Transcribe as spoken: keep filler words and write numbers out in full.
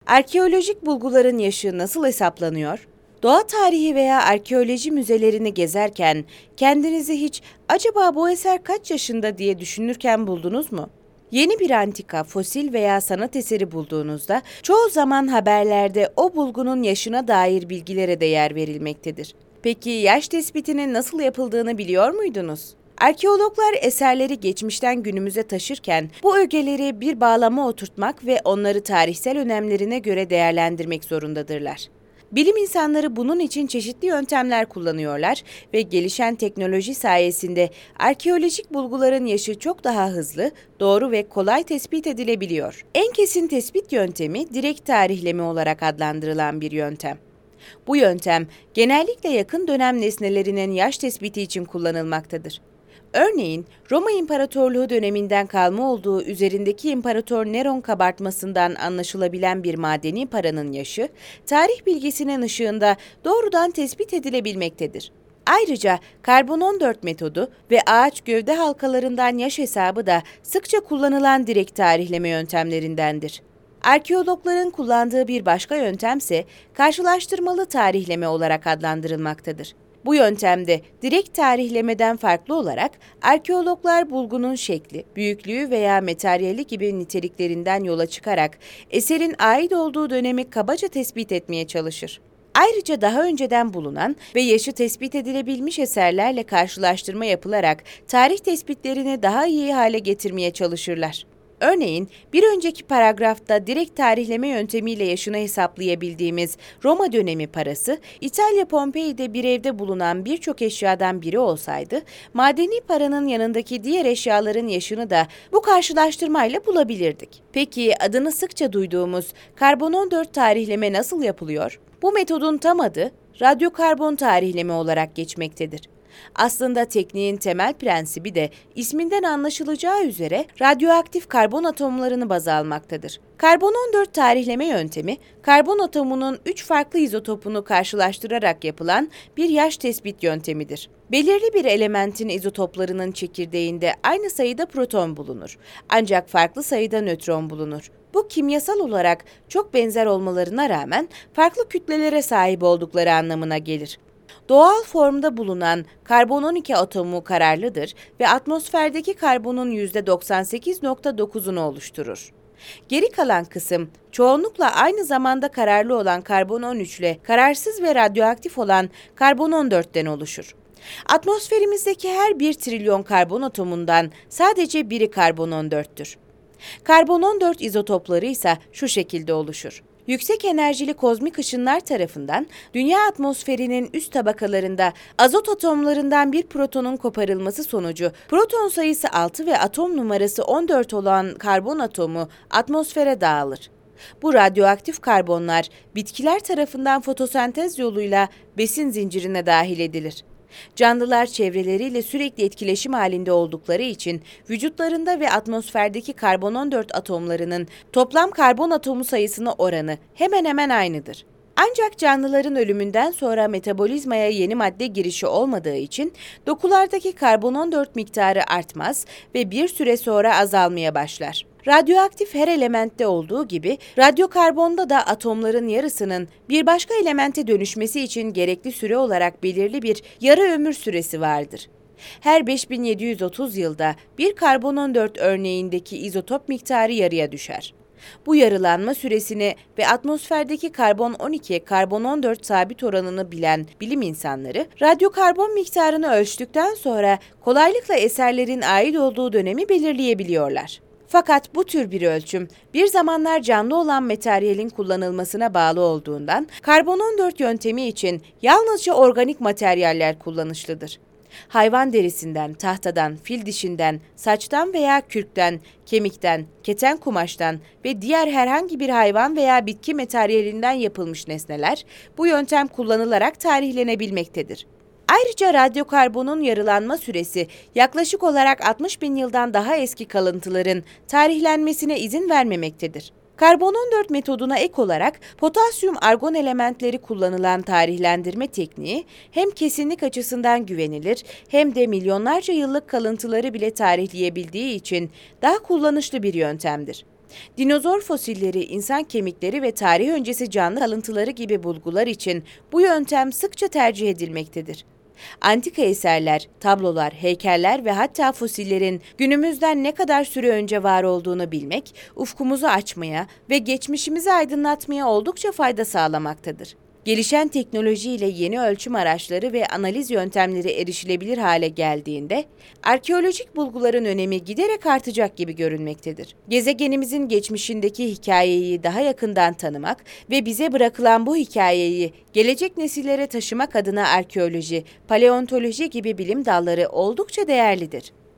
Arkeolojik bulguların yaşı nasıl hesaplanıyor? Doğa tarihi veya arkeoloji müzelerini gezerken kendinizi hiç "acaba bu eser kaç yaşında" diye düşünürken buldunuz mu? Yeni bir antika, fosil veya sanat eseri bulduğunuzda çoğu zaman haberlerde o bulgunun yaşına dair bilgilere de yer verilmektedir. Peki yaş tespitinin nasıl yapıldığını biliyor muydunuz? Arkeologlar eserleri geçmişten günümüze taşırken bu ögeleri bir bağlama oturtmak ve onları tarihsel önemlerine göre değerlendirmek zorundadırlar. Bilim insanları bunun için çeşitli yöntemler kullanıyorlar ve gelişen teknoloji sayesinde arkeolojik bulguların yaşı çok daha hızlı, doğru ve kolay tespit edilebiliyor. En kesin tespit yöntemi direkt tarihleme olarak adlandırılan bir yöntem. Bu yöntem genellikle yakın dönem nesnelerinin yaş tespiti için kullanılmaktadır. Örneğin Roma İmparatorluğu döneminden kalma olduğu üzerindeki İmparator Neron kabartmasından anlaşılabilen bir madeni paranın yaşı, tarih bilgisinin ışığında doğrudan tespit edilebilmektedir. Ayrıca karbon on dört metodu ve ağaç gövde halkalarından yaş hesabı da sıkça kullanılan direkt tarihleme yöntemlerindendir. Arkeologların kullandığı bir başka yöntemse karşılaştırmalı tarihleme olarak adlandırılmaktadır. Bu yöntemde direkt tarihlemeden farklı olarak arkeologlar bulgunun şekli, büyüklüğü veya materyali gibi niteliklerinden yola çıkarak eserin ait olduğu dönemi kabaca tespit etmeye çalışır. Ayrıca daha önceden bulunan ve yaşı tespit edilebilmiş eserlerle karşılaştırma yapılarak tarih tespitlerini daha iyi hale getirmeye çalışırlar. Örneğin bir önceki paragrafta direkt tarihleme yöntemiyle yaşını hesaplayabildiğimiz Roma dönemi parası, İtalya Pompei'de bir evde bulunan birçok eşyadan biri olsaydı, madeni paranın yanındaki diğer eşyaların yaşını da bu karşılaştırmayla bulabilirdik. Peki adını sıkça duyduğumuz karbon on dört tarihleme nasıl yapılıyor? Bu metodun tam adı radyokarbon tarihleme olarak geçmektedir. Aslında tekniğin temel prensibi de isminden anlaşılacağı üzere radyoaktif karbon atomlarını baz almaktadır. Karbon on dört tarihleme yöntemi, karbon atomunun üç farklı izotopunu karşılaştırarak yapılan bir yaş tespit yöntemidir. Belirli bir elementin izotoplarının çekirdeğinde aynı sayıda proton bulunur. Ancak farklı sayıda nötron bulunur. Bu kimyasal olarak çok benzer olmalarına rağmen farklı kütlelere sahip oldukları anlamına gelir. Doğal formda bulunan karbon on iki atomu kararlıdır ve atmosferdeki karbonun yüzde doksan sekiz nokta dokuzunu oluşturur. Geri kalan kısım çoğunlukla aynı zamanda kararlı olan karbon on üç ile kararsız ve radyoaktif olan karbon on dörtten oluşur. Atmosferimizdeki her bir trilyon karbon atomundan sadece biri karbon on dörttür. Karbon on dört izotopları ise şu şekilde oluşur. Yüksek enerjili kozmik ışınlar tarafından dünya atmosferinin üst tabakalarında azot atomlarından bir protonun koparılması sonucu proton sayısı altı ve atom numarası on dört olan karbon atomu atmosfere dağılır. Bu radyoaktif karbonlar bitkiler tarafından fotosentez yoluyla besin zincirine dahil edilir. Canlılar çevreleriyle sürekli etkileşim halinde oldukları için vücutlarında ve atmosferdeki karbon on dört atomlarının toplam karbon atomu sayısına oranı hemen hemen aynıdır. Ancak canlıların ölümünden sonra metabolizmaya yeni madde girişi olmadığı için dokulardaki karbon on dört miktarı artmaz ve bir süre sonra azalmaya başlar. Radyoaktif her elementte olduğu gibi radyokarbonda da atomların yarısının bir başka elemente dönüşmesi için gerekli süre olarak belirli bir yarı ömür süresi vardır. Her beş bin yedi yüz otuz yılda bir karbon on dört örneğindeki izotop miktarı yarıya düşer. Bu yarılanma süresini ve atmosferdeki karbon on iki, karbon on dört sabit oranını bilen bilim insanları, radyokarbon miktarını ölçtükten sonra kolaylıkla eserlerin ait olduğu dönemi belirleyebiliyorlar. Fakat bu tür bir ölçüm, bir zamanlar canlı olan materyalin kullanılmasına bağlı olduğundan, karbon on dört yöntemi için yalnızca organik materyaller kullanışlıdır. Hayvan derisinden, tahtadan, fil dişinden, saçtan veya kürkten, kemikten, keten kumaştan ve diğer herhangi bir hayvan veya bitki materyalinden yapılmış nesneler bu yöntem kullanılarak tarihlenebilmektedir. Ayrıca radyokarbonun yarılanma süresi yaklaşık olarak altmış bin yıldan daha eski kalıntıların tarihlenmesine izin vermemektedir. Karbon on dört metoduna ek olarak potasyum argon elementleri kullanılan tarihlendirme tekniği hem kesinlik açısından güvenilir hem de milyonlarca yıllık kalıntıları bile tarihleyebildiği için daha kullanışlı bir yöntemdir. Dinozor fosilleri, insan kemikleri ve tarih öncesi canlı kalıntıları gibi bulgular için bu yöntem sıkça tercih edilmektedir. Antika eserler, tablolar, heykeller ve hatta fosillerin günümüzden ne kadar süre önce var olduğunu bilmek, ufkumuzu açmaya ve geçmişimizi aydınlatmaya oldukça fayda sağlamaktadır. Gelişen teknoloji ile yeni ölçüm araçları ve analiz yöntemleri erişilebilir hale geldiğinde, arkeolojik bulguların önemi giderek artacak gibi görünmektedir. Gezegenimizin geçmişindeki hikayeyi daha yakından tanımak ve bize bırakılan bu hikayeyi gelecek nesillere taşımak adına arkeoloji, paleontoloji gibi bilim dalları oldukça değerlidir.